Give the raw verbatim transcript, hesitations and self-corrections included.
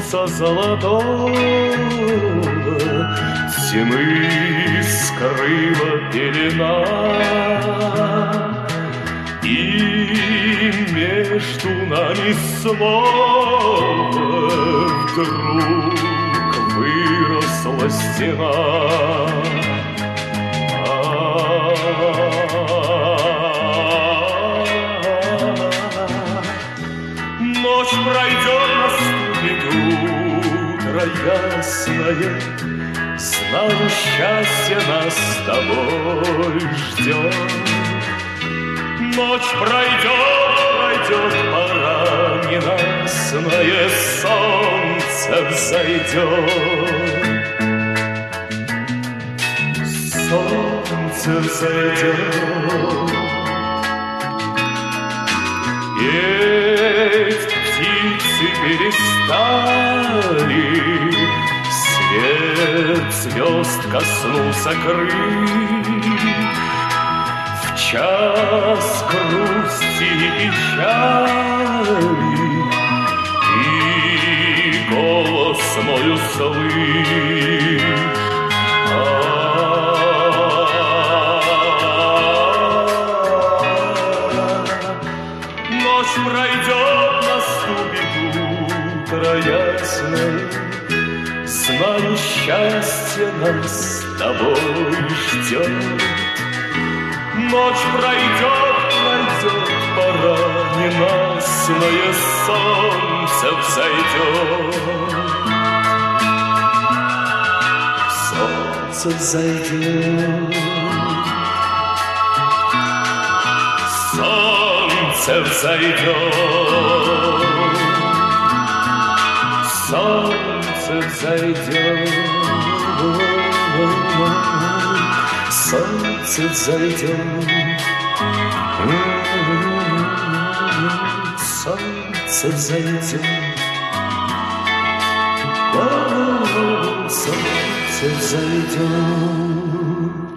солнца золотого тьмы скрыла пелена, и между нами снова вдруг выросла стена. Ночь пройдет, наступит утро ясное, знаю, счастье нас с тобой ждет. Ночь пройдет, пройдет, пора ненастное, солнце взойдет. Солнце взойдет, петь птицы перестали, свет звезд коснулся крыль. В час грусти и печали ты голос мой услышь. Ночь пройдет, наступит утро ясное, знаю, счастье нас с тобой ждет. Ночь пройдет, пройдет, пора ненастное, солнце взойдет. Солнце взойдет, солнце взойдет, солнце взойдет, солнце взойдет, солнце взойдет, солнце взойдет.